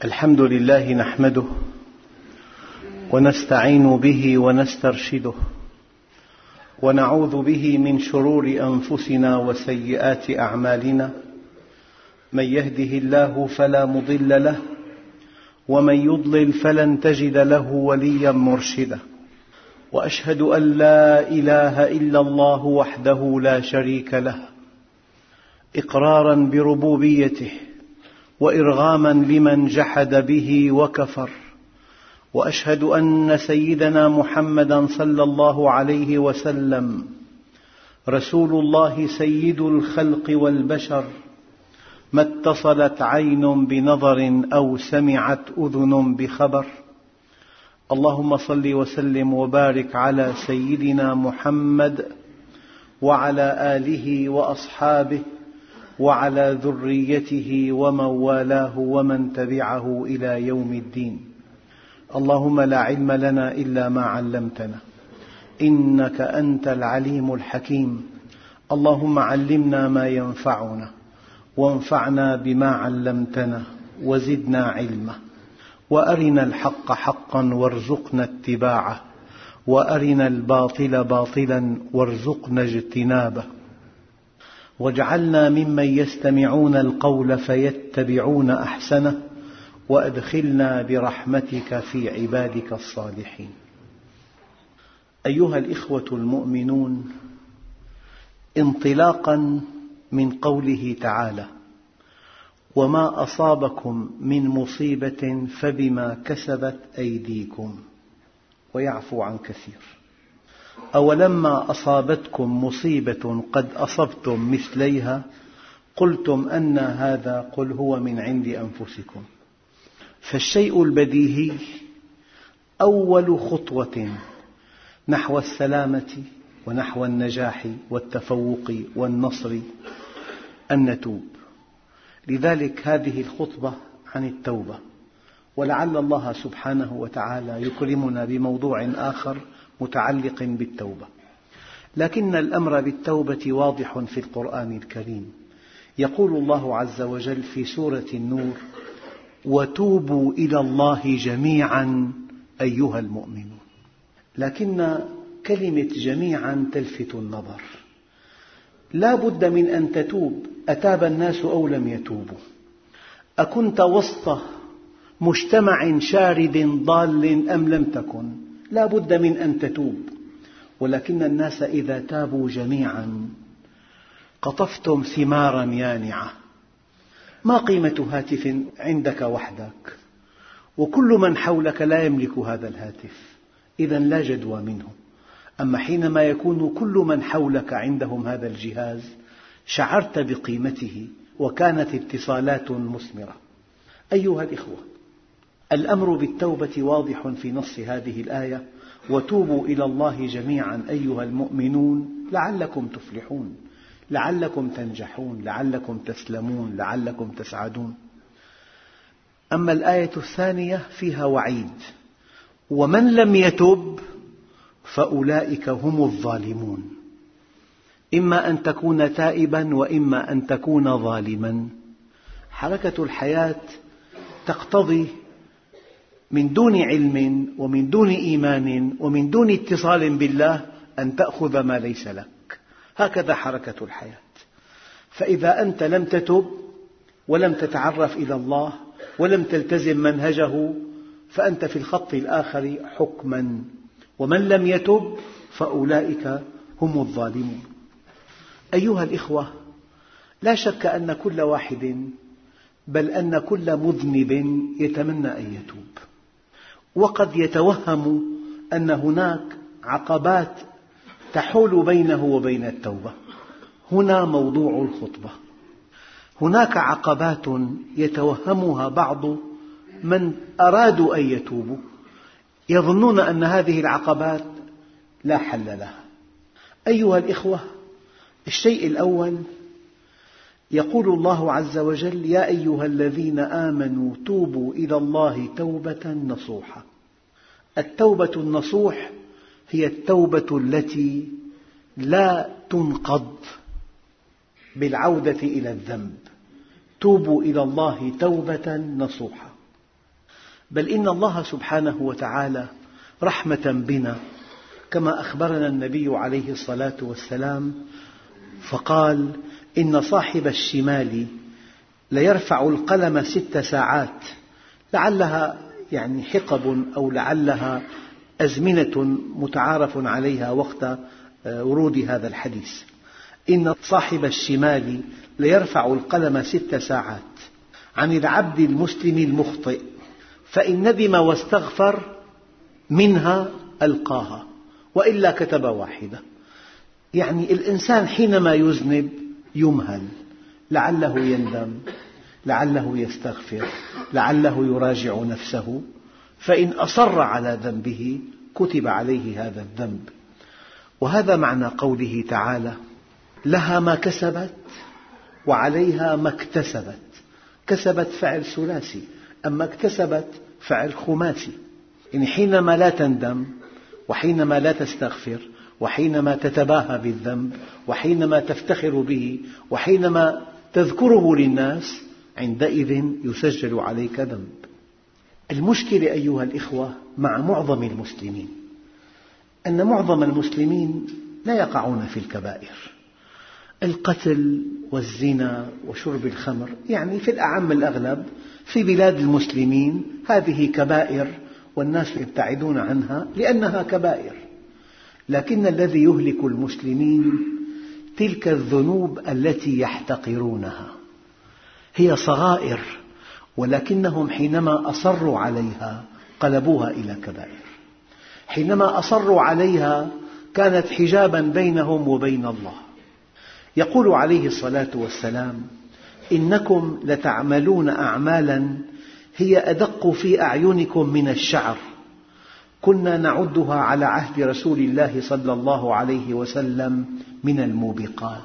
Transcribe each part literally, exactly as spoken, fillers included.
الحمد لله نحمده ونستعين به ونسترشده ونعوذ به من شرور أنفسنا وسيئات أعمالنا. من يهده الله فلا مضل له ومن يضلل فلن تجد له وليا مرشدا. وأشهد أن لا إله إلا الله وحده لا شريك له إقرارا بربوبيته وإرغاما لمن جحد به وكفر. وأشهد أن سيدنا محمدا صلى الله عليه وسلم رسول الله سيد الخلق والبشر، ما اتصلت عين بنظر أو سمعت أذن بخبر. اللهم صل وسلم وبارك على سيدنا محمد وعلى آله وأصحابه وعلى ذريته ومن والاه ومن تبعه إلى يوم الدين. اللهم لا علم لنا إلا ما علمتنا إنك أنت العليم الحكيم. اللهم علمنا ما ينفعنا وانفعنا بما علمتنا وزدنا علما، وأرنا الحق حقا وارزقنا اتباعه، وأرنا الباطل باطلا وارزقنا اجتنابه، واجعلنا ممن يستمعون القول فيتبعون أحسنه، وأدخلنا برحمتك في عبادك الصالحين. أيها الإخوة المؤمنون، انطلاقا من قوله تعالى: وما أصابكم من مصيبة فبما كسبت أيديكم ويعفو عن كثير. أولما أصابتكم مصيبة قد أصبتم مثليها قلتم أنى هذا، قل هو من عند أنفسكم. فالشيء البديهي أول خطوة نحو السلامة ونحو النجاح والتفوق والنصر أن نتوب. لذلك هذه الخطبة عن التوبة، ولعل الله سبحانه وتعالى يكرمنا بموضوع آخر متعلق بالتوبة. لكن الأمر بالتوبة واضح في القرآن الكريم. يقول الله عز وجل في سورة النور: وتوبوا إلى الله جميعا أيها المؤمنون. لكن كلمة جميعا تلفت النظر. لا بد من أن تتوب. أتاب الناس أو لم يتوبوا؟ أكنت وسط مجتمع شارد ضال أم لم تكن؟ لا بد من أن تتوب. ولكن الناس إذا تابوا جميعا قطفتم ثمارا يانعة. ما قيمة هاتف عندك وحدك وكل من حولك لا يملك هذا الهاتف؟ إذن لا جدوى منه. أما حينما يكون كل من حولك عندهم هذا الجهاز شعرت بقيمته وكانت اتصالات مثمرة. أيها الإخوة، الأمر بالتوبة واضح في نص هذه الآية: وتوبوا إلى الله جميعا أيها المؤمنون لعلكم تفلحون، لعلكم تنجحون، لعلكم تسلمون، لعلكم تسعدون. أما الآية الثانية فيها وعيد: ومن لم يتب فأولئك هم الظالمون. إما أن تكون تائبا وإما أن تكون ظالما. حركة الحياة تقتضي من دون علم ومن دون إيمان ومن دون اتصال بالله أن تأخذ ما ليس لك. هكذا حركة الحياة. فإذا أنت لم تتب ولم تتعرف إلى الله ولم تلتزم منهجه فأنت في الخط الآخر حكما. ومن لم يتب فأولئك هم الظالمون. أيها الإخوة، لا شك أن كل واحد، بل أن كل مذنب يتمنى أن يتوب، وقد يتوهم أن هناك عقبات تحول بينه وبين التوبة. هنا موضوع الخطبة. هناك عقبات يتوهمها بعض من أرادوا أن يتوبوا، يظنون أن هذه العقبات لا حل لها. أيها الإخوة، الشيء الأول يقول الله عز وجل: يا أيها الذين آمنوا توبوا إلى الله توبة نصوحا. التوبة النصوح هي التوبة التي لا تنقض بالعودة إلى الذنب. توبوا إلى الله توبة نصوحا. بل إن الله سبحانه وتعالى رحمة بنا كما أخبرنا النبي عليه الصلاة والسلام فقال: إن صاحب الشمال ليرفع القلم ست ساعات، لعلها يعني حقب أو لعلها أزمنة متعارف عليها وقت ورود هذا الحديث. إن صاحب الشمال ليرفع القلم ست ساعات عن العبد المسلم المخطئ، فإن ندم واستغفر منها ألقاها، وإلا كتب واحدة. يعني الإنسان حينما يذنب يمهل، لعله يندم، لعله يستغفر، لعله يراجع نفسه، فإن أصر على ذنبه كتب عليه هذا الذنب. وهذا معنى قوله تعالى: لها ما كسبت وعليها ما اكتسبت. كسبت فعل ثلاثي، أما اكتسبت فعل خماسي. يعني حينما لا تندم، وحينما لا تستغفر، وحينما تتباهى بالذنب، وحينما تفتخر به، وحينما تذكره للناس، عندئذ يسجل عليك ذنب. المشكلة أيها الإخوة مع معظم المسلمين أن معظم المسلمين لا يقعون في الكبائر. القتل والزنا وشرب الخمر، يعني في الأعم الأغلب في بلاد المسلمين هذه كبائر، والناس يبتعدون عنها لأنها كبائر. لكن الذي يهلك المسلمين تلك الذنوب التي يحتقرونها، هي صغائر، ولكنهم حينما أصروا عليها قلبوها إلى كبائر. حينما أصروا عليها كانت حجابا بينهم وبين الله. يقول عليه الصلاة والسلام: إنكم لتعملون أعمالا هي أدق في أعينكم من الشعر، كنا نعدها على عهد رسول الله صلى الله عليه وسلم من الموبقات.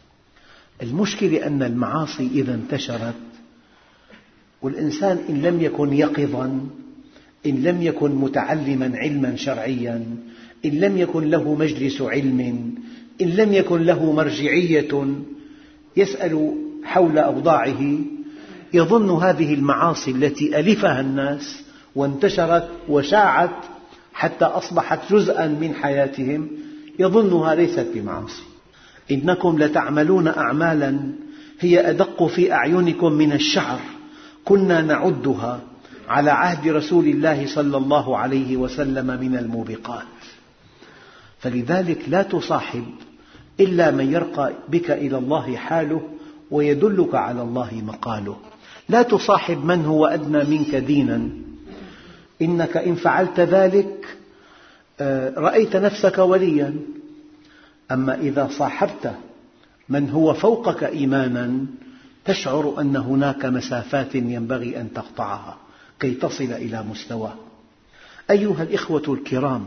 المشكلة أن المعاصي إذا انتشرت، والإنسان إن لم يكن يقظا، إن لم يكن متعلما علما شرعيا، إن لم يكن له مجلس علم، إن لم يكن له مرجعية يسأل حول أوضاعه، يظن هذه المعاصي التي ألفها الناس وانتشرت وشاعت حتى أصبحت جزءا من حياتهم، يظنها ليست بمعاصي. إنكم لتعملون أعمالا هي أدق في أعينكم من الشعر، كنا نعدها على عهد رسول الله صلى الله عليه وسلم من الموبقات. فلذلك لا تصاحب إلا من يرقى بك إلى الله حاله ويدلك على الله مقاله. لا تصاحب من هو أدنى منك دينا، إنك إن فعلت ذلك رأيت نفسك وليا. أما إذا صاحبت من هو فوقك إيمانا تشعر أن هناك مسافات ينبغي أن تقطعها كي تصل إلى مستواه. أيها الإخوة الكرام،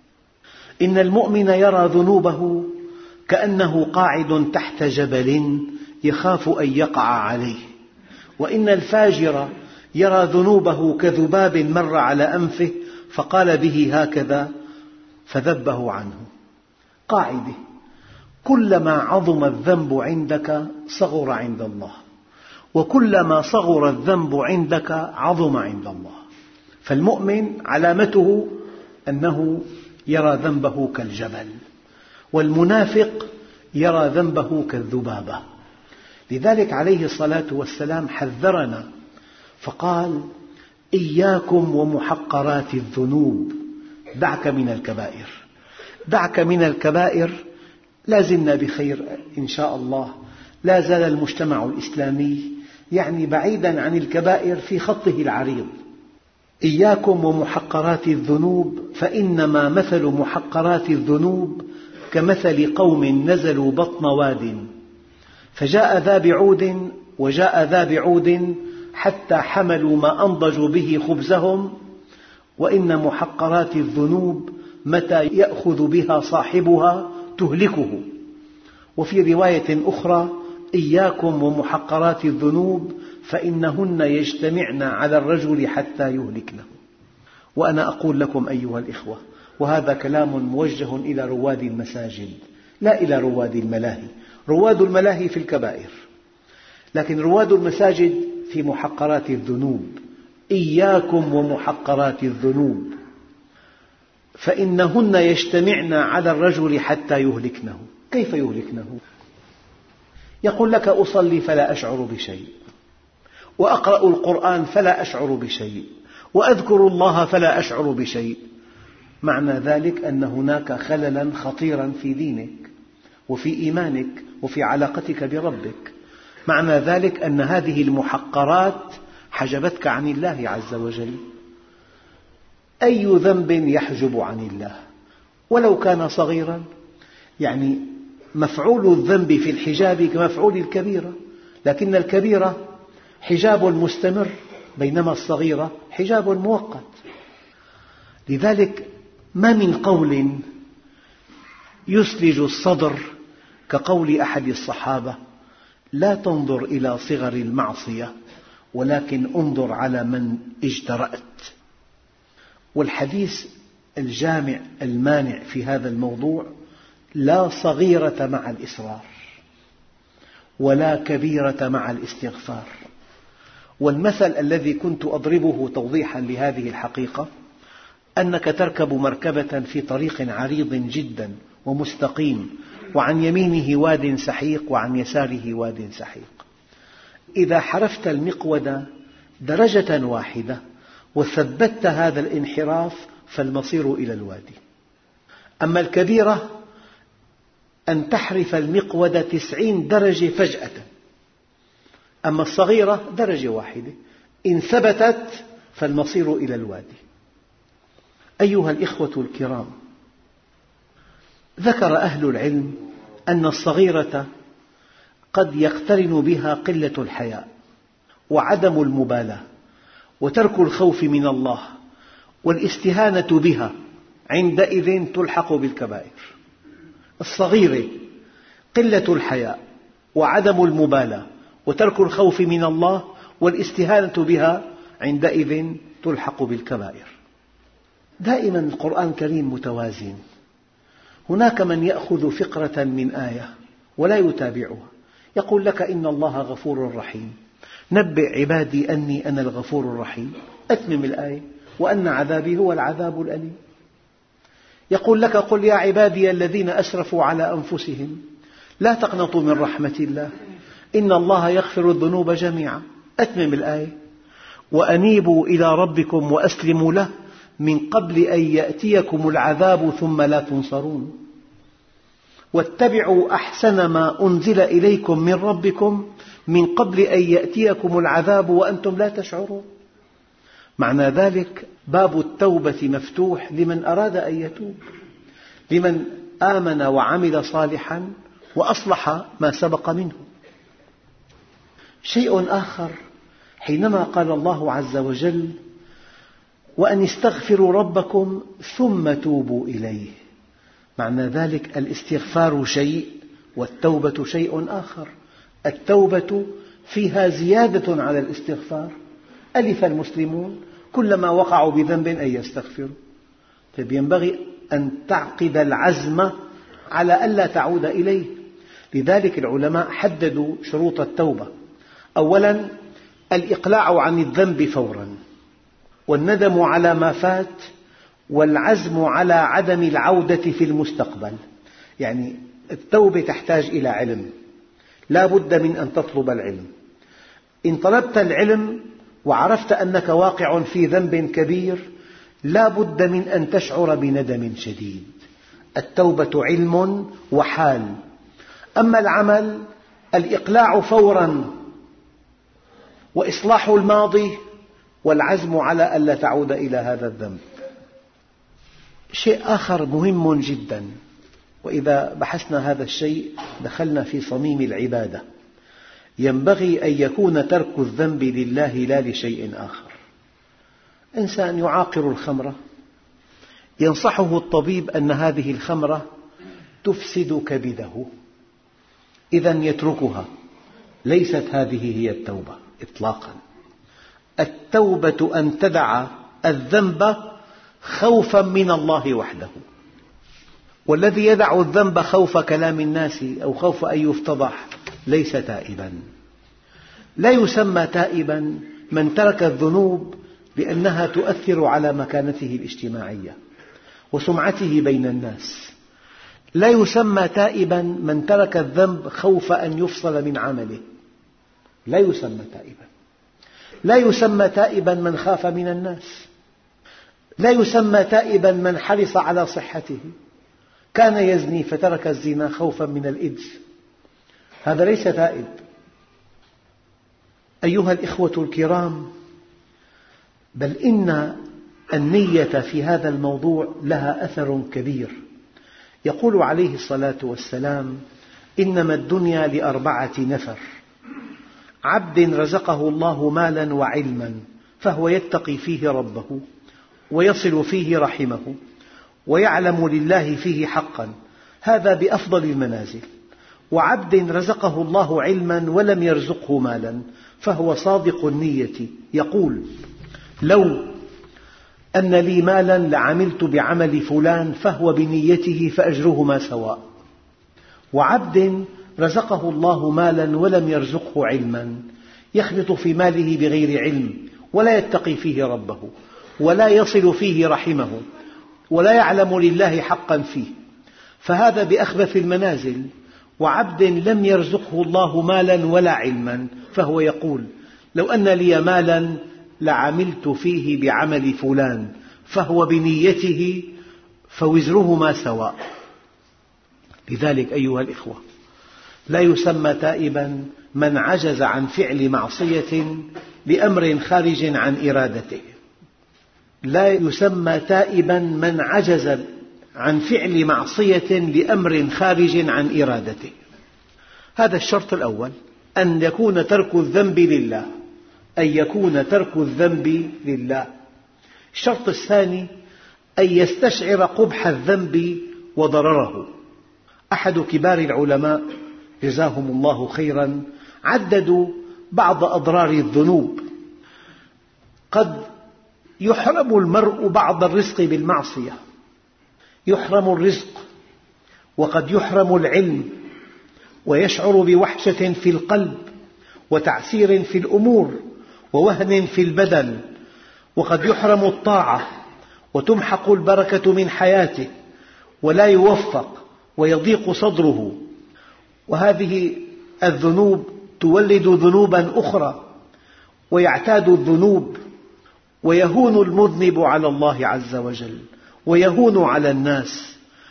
إن المؤمن يرى ذنوبه كأنه قاعد تحت جبل يخاف أن يقع عليه، وإن الفاجر يرى ذنوبه كذباب مر على أنفه فقال به هكذا فذبه عنه. قاعدة: كلما عظم الذنب عندك صغر عند الله، وكلما صغر الذنب عندك عظم عند الله. فالمؤمن علامته أنه يرى ذنبه كالجبل، والمنافق يرى ذنبه كالذبابة. لذلك عليه الصلاة والسلام حذرنا فقال: إياكم ومحقرات الذنوب، دعك من الكبائر. دعك من الكبائر. لا زلنا بخير إن شاء الله، لا زال المجتمع الإسلامي يعني بعيدا عن الكبائر في خطه العريض. إياكم ومحقرات الذنوب، فإنما مثل محقرات الذنوب كمثل قوم نزلوا بطن واد، فجاء ذا بعود وجاء ذا بعود حتى حملوا ما أنضجوا به خبزهم، وإن محقرات الذنوب متى يأخذ بها صاحبها تهلكه. وفي رواية أخرى: إياكم ومحقرات الذنوب فإنهن يجتمعن على الرجل حتى يهلكنه. وأنا أقول لكم أيها الإخوة، وهذا كلام موجه إلى رواد المساجد لا إلى رواد الملاهي. رواد الملاهي في الكبائر، لكن رواد المساجد في محقرات الذنوب. إياكم ومحقرات الذنوب فإنهن يجتمعن على الرجل حتى يهلكنه. كيف يهلكنه؟ يقول لك أصلي فلا أشعر بشيء، وأقرأ القرآن فلا أشعر بشيء، وأذكر الله فلا أشعر بشيء. معنى ذلك أن هناك خللاً خطيراً في دينك وفي إيمانك وفي علاقتك بربك. معنى ذلك أن هذه المحقرات حجبتك عن الله عز وجل. أي ذنب يحجب عن الله ولو كان صغيراً؟ يعني مفعول الذنب في الحجاب كمفعول الكبيرة، لكن الكبيرة حجاب مستمر بينما الصغيرة حجاب مؤقت. لذلك ما من قول يثلج الصدر كقول أحد الصحابة: لا تنظر إلى صغر المعصية ولكن انظر على من اجترأت. والحديث الجامع المانع في هذا الموضوع: لا صغيرة مع الإصرار ولا كبيرة مع الاستغفار. والمثل الذي كنت أضربه توضيحاً لهذه الحقيقة أنك تركب مركبة في طريق عريض جداً ومستقيم، وعن يمينه واد سحيق وعن يساره واد سحيق. إذا حرفت المقود درجة واحدة وثبتت هذا الانحراف فالمصير إلى الوادي. أما الكبيرة أن تحرف المقود تسعين درجة فجأة، أما الصغيرة درجة واحدة، إن ثبتت فالمصير إلى الوادي. أيها الإخوة الكرام، ذكر أهل العلم أن الصغيرة قد يقترن بها قلة الحياء وعدم المبالاة وترك الخوف من الله، والاستهانة بها عندئذ تلحق بالكبائر. الصغيرة قلة الحياء وعدم المبالاة وترك الخوف من الله والاستهانة بها عندئذ تلحق بالكبائر. دائما القرآن الكريم متوازن. هناك من يأخذ فقرة من آية ولا يتابعها، يقول لك: إن الله غفور رحيم، نبئ عبادي أني أنا الغفور الرحيم، أتمم الآية: وأن عذابي هو العذاب الأليم. يقول لك: قل يا عبادي الذين أسرفوا على أنفسهم لا تقنطوا من رحمة الله إن الله يغفر الذنوب جميعا، أتمم الآية: وأنيبوا إلى ربكم وأسلموا له من قبل أن يأتيكم العذاب ثم لا تنصرون، واتبعوا أحسن ما أنزل إليكم من ربكم من قبل أن يأتيكم العذاب وأنتم لا تشعرون. معنى ذلك باب التوبة مفتوح لمن أراد أن يتوب، لمن آمن وعمل صالحا وأصلح ما سبق منه. شيء آخر، حينما قال الله عز وجل: وأن استغفروا ربكم ثم توبوا إليه، معنى ذلك الاستغفار شيء والتوبة شيء آخر. التوبة فيها زيادة على الاستغفار. ألف المسلمون كلما وقعوا بذنب أن يستغفروا. طيب، ينبغي أن تعقد العزم على ألا تعود إليه. لذلك العلماء حددوا شروط التوبة: أولاً الإقلاع عن الذنب فوراً، والندم على ما فات، والعزم على عدم العودة في المستقبل. يعني التوبة تحتاج إلى علم، لا بد من أن تطلب العلم. إن طلبت العلم وعرفت أنك واقع في ذنب كبير لا بد من أن تشعر بندم شديد. التوبة علم وحال. أما العمل الإقلاع فوراً وإصلاح الماضي والعزم على ألا تعود إلى هذا الذنب. شيء آخر مهم جداً، وإذا بحثنا هذا الشيء دخلنا في صميم العبادة. ينبغي أن يكون ترك الذنب لله لا لشيء آخر. إنسان يعاقر الخمرة، ينصحه الطبيب أن هذه الخمرة تفسد كبده، إذن يتركها. ليست هذه هي التوبة إطلاقاً. التوبة أن تدع الذنب خوفاً من الله وحده. والذي يدع الذنب خوف كلام الناس أو خوف أن يفتضح ليس تائباً. لا يسمى تائباً من ترك الذنوب لأنها تؤثر على مكانته الاجتماعية وسمعته بين الناس. لا يسمى تائبا من ترك الذنب خوف أن يفصل من عمله، لا يسمى تائبا. لا يسمى تائبا من خاف من الناس. لا يسمى تائبا من حرص على صحته، كان يزني فترك الزنا خوفا من الإيدز، هذا ليس تائب. أيها الإخوة الكرام، بل إن النية في هذا الموضوع لها أثر كبير. يقول عليه الصلاة والسلام: إنما الدنيا لأربعة نفر: عبد رزقه الله مالا وعلما فهو يتقي فيه ربه ويصل فيه رحمه ويعلم لله فيه حقا، هذا بأفضل المنازل. وعبد رزقه الله علما ولم يرزقه مالا فهو صادق النية يقول: لو أن لي مالا لعملت بعمل فلان فهو بنيته فأجرهما سواء. وعبد رزقه الله مالا ولم يرزقه علما يخلط في ماله بغير علم ولا يتقي فيه ربه ولا يصل فيه رحمه ولا يعلم لله حقا فيه، فهذا بأخبث المنازل. وعبد لم يرزقه الله مالا ولا علما فهو يقول: لو أن لي مالا لعملت فيه بعمل فلان فهو بنيته فوزرهما سواء. لذلك أيها الإخوة، لا يسمى تائبا من عجز عن فعل معصية لأمر خارج عن إرادته. لا يسمى تائبا من عجز عن فعل معصية لأمر خارج عن إرادته. هذا الشرط الأول، أن يكون ترك الذنب لله، أن يكون ترك الذنب لله. الشرط الثاني أن يستشعر قبح الذنب وضرره. أحد كبار العلماء جزاهم الله خيرا عددوا بعض أضرار الذنوب. قد يحرم المرء بعض الرزق بالمعصية، يحرم الرزق، وقد يحرم العلم، ويشعر بوحشة في القلب وتعسير في الأمور ووهن في البدن، وقد يحرم الطاعة وتمحق البركة من حياته ولا يوفق ويضيق صدره. وهذه الذنوب تولد ذنوبا أخرى، ويعتاد الذنوب، ويهون المذنب على الله عز وجل ويهون على الناس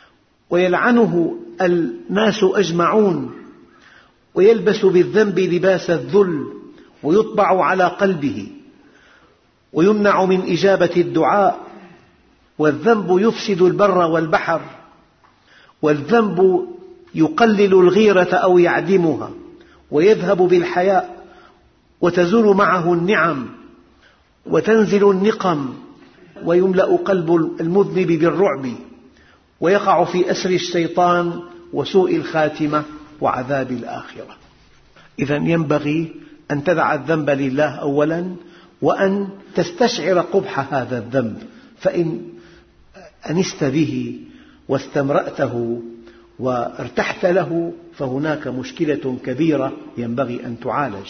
ويلعنه الناس أجمعون، ويلبس بالذنب لباس الذل ويطبع على قلبه ويمنع من إجابة الدعاء. والذنب يفسد البر والبحر، والذنب يقلل الغيرة أو يعدمها، ويذهب بالحياء وتزول معه النعم وتنزل النقم، ويملأ قلب المذنب بالرعب، ويقع في أسر الشيطان وسوء الخاتمة وعذاب الآخرة. إذن ينبغي أن تدع الذنب لله أولا، وأن تستشعر قبح هذا الذنب، فإن أنست به واستمرأته وارتحت له فهناك مشكلة كبيرة ينبغي أن تعالج.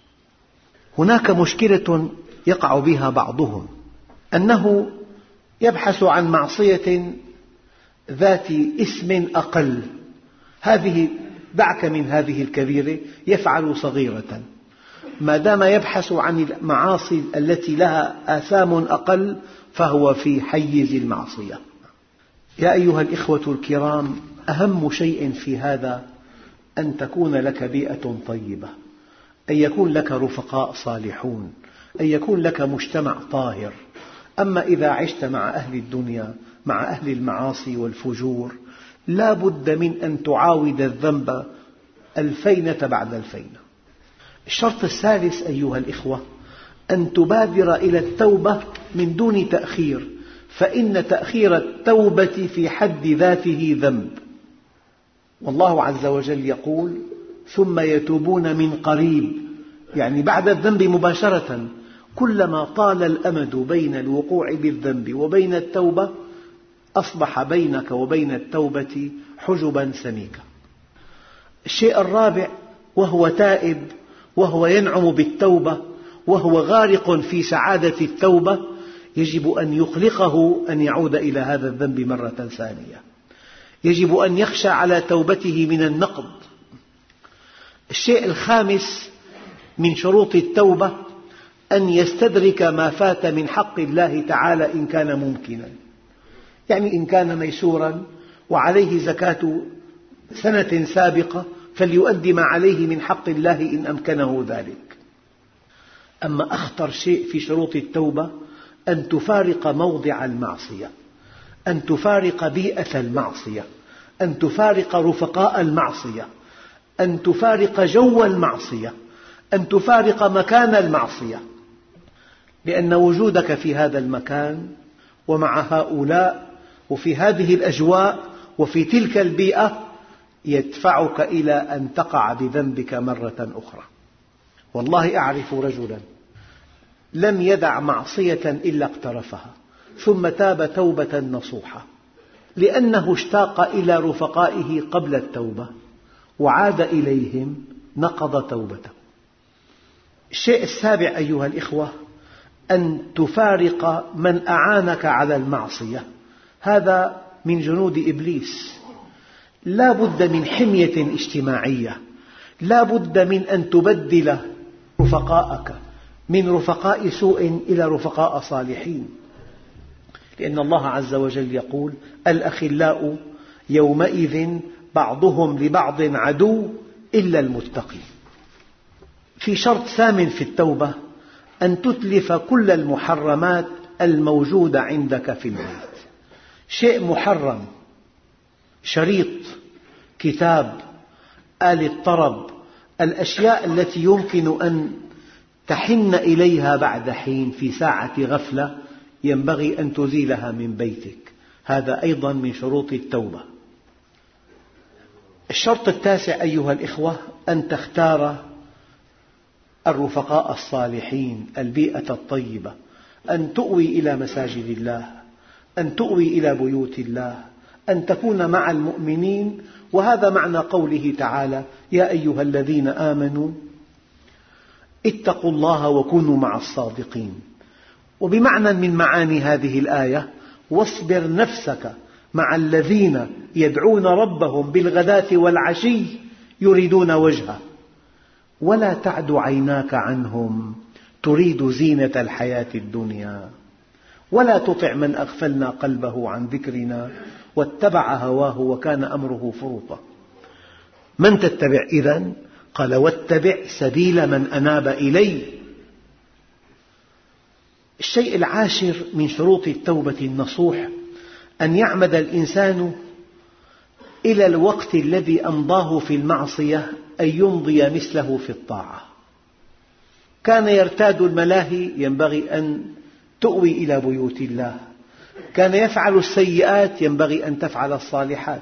هناك مشكلة يقع بها بعضهم، أنه يبحث عن معصية ذات اسم أقل، هذه دعك من هذه الكبيرة، يفعل صغيرة. ما دام يبحث عن المعاصي التي لها آثام أقل فهو في حيز المعصية. يا أيها الإخوة الكرام، أهم شيء في هذا أن تكون لك بيئة طيبة، أن يكون لك رفقاء صالحون، أن يكون لك مجتمع طاهر. أما إذا عشت مع أهل الدنيا، مع أهل المعاصي والفجور، لا بد من أن تعاود الذنب الفينة بعد الفينة. الشرط الثالث أيها الإخوة، أن تبادر إلى التوبة من دون تأخير، فإن تأخير التوبة في حد ذاته ذنب. والله عز وجل يقول: ثم يتوبون من قريب، يعني بعد الذنب مباشرة. كلما طال الأمد بين الوقوع بالذنب وبين التوبة أصبح بينك وبين التوبة حجبا سميكا. الشيء الرابع، وهو تائب وهو ينعم بالتوبة وهو غارق في سعادة التوبة، يجب أن يقلقه أن يعود إلى هذا الذنب مرة ثانية، يجب أن يخشى على توبته من النقض. الشيء الخامس من شروط التوبة أن يستدرك ما فات من حق الله تعالى إن كان ممكنا، يعني إن كان ميسورا وعليه زكاة سنة سابقة فليؤدي ما عليه من حق الله إن أمكنه ذلك. أما أخطر شيء في شروط التوبة أن تفارق موضع المعصية، أن تفارق بيئة المعصية، أن تفارق رفقاء المعصية، أن تفارق جو المعصية، أن تفارق مكان المعصية، لأن وجودك في هذا المكان ومع هؤلاء وفي هذه الأجواء وفي تلك البيئة يدفعك إلى أن تقع بذنبك مرة أخرى. والله أعرف رجلا لم يدع معصية إلا اقترفها ثم تاب توبة نصوحة، لأنه اشتاق إلى رفقائه قبل التوبة وعاد إليهم نقض توبته. الشيء السابع أيها الإخوة أن تفارق من أعانك على المعصية، هذا من جنود إبليس. لا بد من حمية اجتماعية، لا بد من أن تبدل رفقاءك من رفقاء سوء إلى رفقاء صالحين، لأن الله عز وجل يقول: الأخلاء يومئذ بعضهم لبعض عدو إلا المتقين. في شرط ثامن في التوبة أن تتلف كل المحرمات الموجودة عندك في البيت. شيء محرم، شريط، كتاب، آلة طرب، الأشياء التي يمكن أن تحن إليها بعد حين في ساعة غفلة ينبغي أن تزيلها من بيتك، هذا أيضا من شروط التوبة. الشرط التاسع أيها الإخوة أن تختار الرفقاء الصالحين، البيئة الطيبة، أن تؤوي إلى مساجد الله، أن تؤوي إلى بيوت الله، أن تكون مع المؤمنين. وهذا معنى قوله تعالى: يا أيها الذين آمنوا اتقوا الله وكونوا مع الصادقين. وبمعنى من معاني هذه الآية: واصبر نفسك مع الذين يدعون ربهم بالغداة والعشي يريدون وجهه ولا تعد عيناك عنهم تريد زينة الحياة الدنيا ولا تطع من أغفلنا قلبه عن ذكرنا واتبع هواه وكان أمره فرطا. من تتبع إذن؟ قال: واتبع سبيل من أناب إلي. الشيء العاشر من شروط التوبة النصوح أن يعمد الإنسان إلى الوقت الذي أمضاه في المعصية أن يمضي مثله في الطاعة. كان يرتاد الملاهي، ينبغي أن تؤوي إلى بيوت الله. كان يفعل السيئات، ينبغي أن تفعل الصالحات.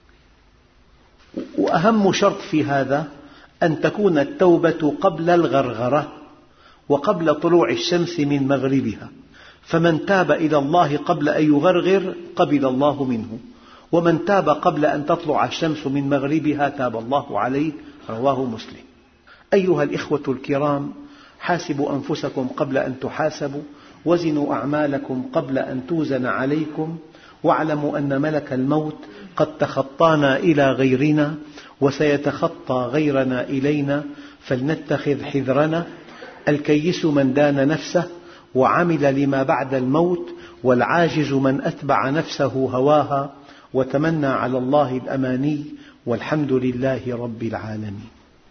وأهم شرط في هذا أن تكون التوبة قبل الغرغرة وقبل طلوع الشمس من مغربها، فمن تاب إلى الله قبل أن يغرغر قبل الله منه، ومن تاب قبل أن تطلع الشمس من مغربها تاب الله عليه. رواه مسلم. أيها الإخوة الكرام، حاسبوا أنفسكم قبل أن تحاسبوا، وزنوا أعمالكم قبل أن توزن عليكم، واعلموا أن ملك الموت قد تخطانا إلى غيرنا وسيتخطى غيرنا إلينا، فلنتخذ حذرنا. الكيس من دان نفسه وعمل لما بعد الموت، والعاجز من أتبع نفسه هواها وتمنى على الله الأماني، والحمد لله رب العالمين.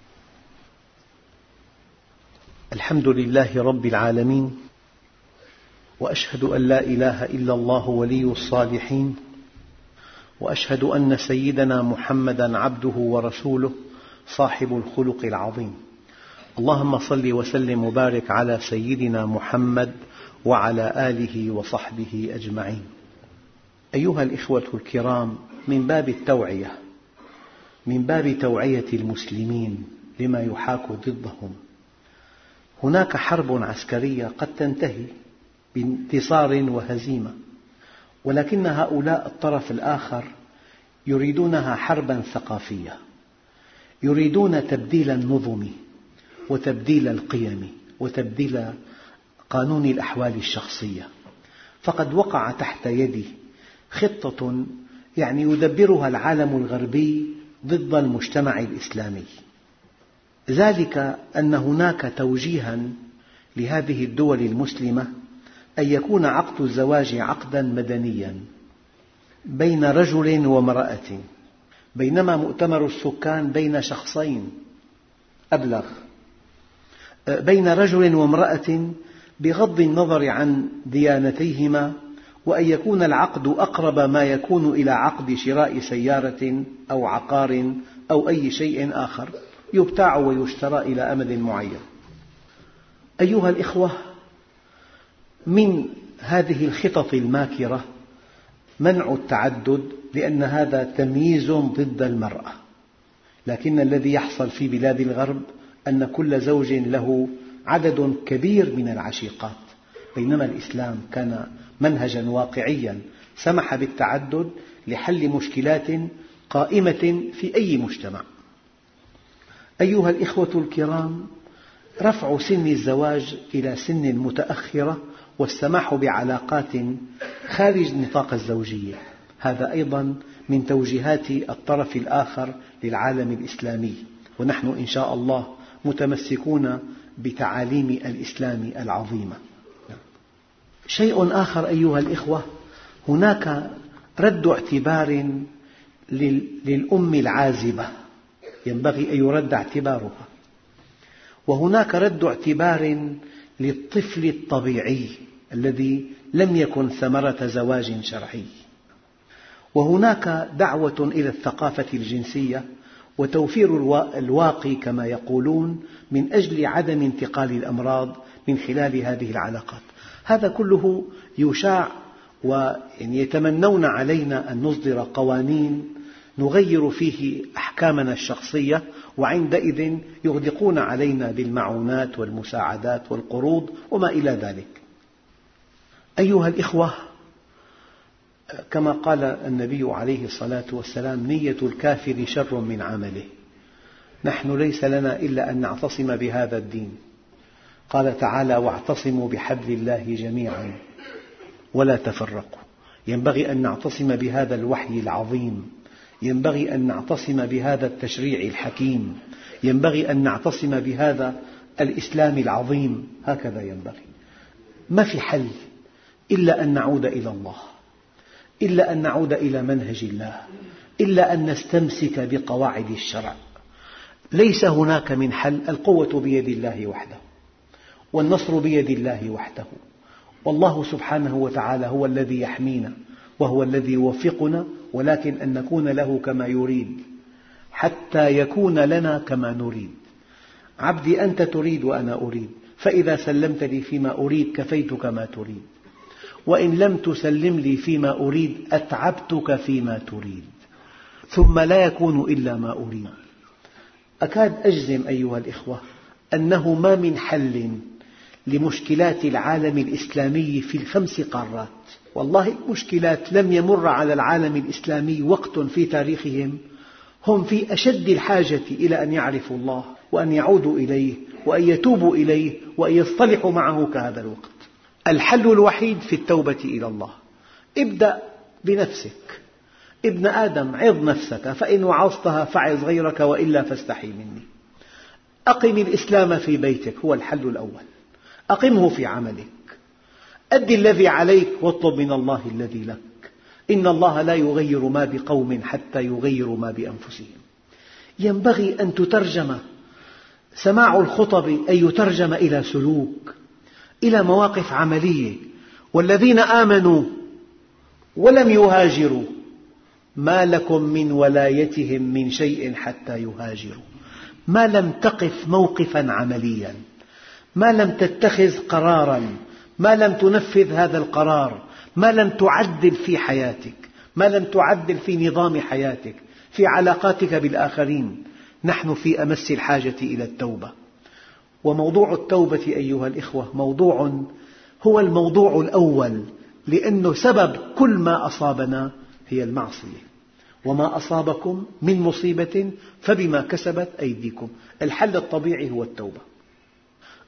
الحمد لله رب العالمين، وأشهد أن لا إله إلا الله ولي الصالحين، وأشهد أن سيدنا محمداً عبده ورسوله صاحب الخلق العظيم. اللهم صل وسلم وبارك على سيدنا محمد وعلى آله وصحبه أجمعين. أيها الإخوة الكرام، من باب التوعية، من باب توعية المسلمين لما يحاك ضدهم، هناك حرب عسكرية قد تنتهي بانتصار وهزيمة، ولكن هؤلاء الطرف الآخر يريدونها حربا ثقافية، يريدون تبديل النظم وتبديل القيم وتبديل قانون الأحوال الشخصية. فقد وقع تحت يدي خطة يعني يدبرها العالم الغربي ضد المجتمع الإسلامي، ذلك أن هناك توجيها لهذه الدول المسلمة أن يكون عقد الزواج عقدا مدنيا بين رجل وامرأة، بينما مؤتمر السكان بين شخصين أبلغ، بين رجل وامرأة بغض النظر عن ديانتيهما، وأن يكون العقد أقرب ما يكون إلى عقد شراء سيارة أو عقار أو أي شيء آخر يبتاع ويشترى إلى أمد معين. أيها الإخوة، من هذه الخطط الماكرة منع التعدد، لأن هذا تمييز ضد المرأة، لكن الذي يحصل في بلاد الغرب أن كل زوج له عدد كبير من العشيقات، بينما الإسلام كان منهجا واقعيا سمح بالتعدد لحل مشكلات قائمة في أي مجتمع. أيها الإخوة الكرام، رفع سن الزواج إلى سن متأخرة والسماح بعلاقات خارج نطاق الزوجية، هذا أيضا من توجيهات الطرف الآخر للعالم الإسلامي، ونحن إن شاء الله متمسكون بتعاليم الإسلام العظيمة. شيء آخر أيها الإخوة، هناك رد اعتبار للأم العازبة ينبغي أن يرد اعتبارها، وهناك رد اعتبار للطفل الطبيعي الذي لم يكن ثمرة زواج شرعي، وهناك دعوة إلى الثقافة الجنسية وتوفير الواقي كما يقولون من أجل عدم انتقال الأمراض من خلال هذه العلاقات. هذا كله يشاع، ويتمنون علينا أن نصدر قوانين نغير فيه أحكامنا الشخصية، وعندئذ يغدقون علينا بالمعونات والمساعدات والقروض وما إلى ذلك. أيها الإخوة، كما قال النبي عليه الصلاة والسلام: نية الكافر شر من عمله. نحن ليس لنا إلا أن نعتصم بهذا الدين. قال تعالى: واعتصموا بحبل الله جميعا ولا تفرقوا. ينبغي أن نعتصم بهذا الوحي العظيم، ينبغي أن نعتصم بهذا التشريع الحكيم، ينبغي أن نعتصم بهذا الإسلام العظيم، هكذا ينبغي. ما في حل إلا أن نعود إلى الله، إلا أن نعود إلى منهج الله، إلا أن نستمسك بقواعد الشرع. ليس هناك من حل. القوة بيد الله وحده، والنصر بيد الله وحده، والله سبحانه وتعالى هو الذي يحمينا وهو الذي يوفقنا، ولكن أن نكون له كما يريد حتى يكون لنا كما نريد. عبدي أنت تريد وأنا أريد، فإذا سلمت لي فيما أريد كفيتك ما تريد، وإن لم تسلم لي فيما أريد أتعبتك فيما تريد، ثم لا يكون إلا ما أريد. أكاد أجزم أيها الإخوة أنه ما من حل لمشكلات العالم الإسلامي في الخمس قارات. والله مشكلات لم يمر على العالم الإسلامي وقت في تاريخهم هم في أشد الحاجة إلى أن يعرفوا الله وأن يعودوا إليه وأن يتوبوا إليه وأن يصطلحوا معه كهذا الوقت. الحل الوحيد في التوبة إلى الله. ابدأ بنفسك. ابن آدم، عظ نفسك، فإن وعظتها فعظ غيرك وإلا فاستحي مني. أقم الإسلام في بيتك، هو الحل الأول. أقمه في عملك، أد الذي عليك واطلب من الله الذي لك. إن الله لا يغير ما بقوم حتى يغيروا ما بأنفسهم. ينبغي أن تترجم سماع الخطب، أن يترجم إلى سلوك، إلى مواقف عملية. والذين آمنوا ولم يهاجروا ما لكم من ولايتهم من شيء حتى يهاجروا. ما لم تقف موقفا عمليا، ما لم تتخذ قرارا، ما لم تنفذ هذا القرار، ما لم تعدل في حياتك، ما لم تعدل في نظام حياتك، في علاقاتك بالآخرين، نحن في أمس الحاجة إلى التوبة. وموضوع التوبة أيها الإخوة موضوع هو الموضوع الأول، لأنه سبب كل ما أصابنا هي المعصية. وما أصابكم من مصيبة فبما كسبت أيديكم. الحل الطبيعي هو التوبة.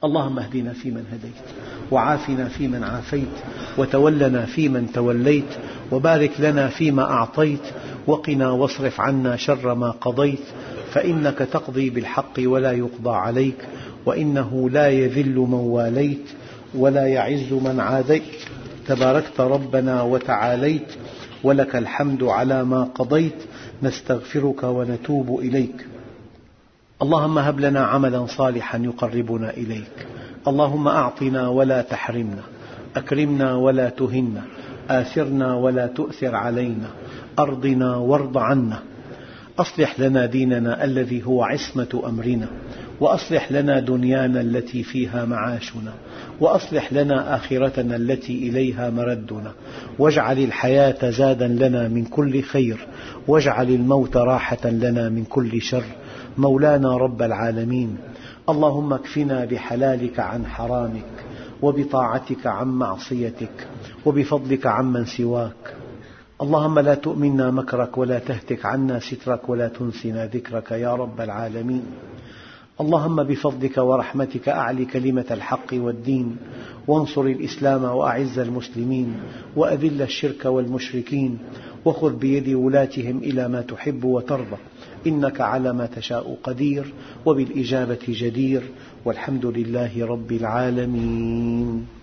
اللهم اهدنا فيمن هديت، وعافنا فيمن عافيت، وتولنا فيمن توليت، وبارك لنا فيما أعطيت، وقنا واصرف عنا شر ما قضيت، فإنك تقضي بالحق ولا يقضى عليك، وإنه لا يذل من واليت ولا يعز من عاديت، تباركت ربنا وتعاليت، ولك الحمد على ما قضيت، نستغفرك ونتوب إليك. اللهم هب لنا عملا صالحا يقربنا إليك، اللهم أعطنا ولا تحرمنا، أكرمنا ولا تهنا، آثرنا ولا تؤثر علينا، أرضنا وارض عنا. أصلح لنا ديننا الذي هو عصمة أمرنا، وأصلح لنا دنيانا التي فيها معاشنا، وأصلح لنا آخرتنا التي إليها مردنا، واجعل الحياة زادا لنا من كل خير، واجعل الموت راحة لنا من كل شر. مولانا رب العالمين، اللهم اكفنا بحلالك عن حرامك، وبطاعتك عن معصيتك، وبفضلك عمن سواك. اللهم لا تؤمنا مكرك، ولا تهتك عنا سترك، ولا تنسنا ذكرك يا رب العالمين. اللهم بفضلك ورحمتك أعل كلمة الحق والدين، وانصر الإسلام وأعز المسلمين، وأذل الشرك والمشركين، وخذ بيد ولاتهم إلى ما تحب وترضى، إنك على ما تشاء قدير، وبالإجابة جدير، والحمد لله رب العالمين.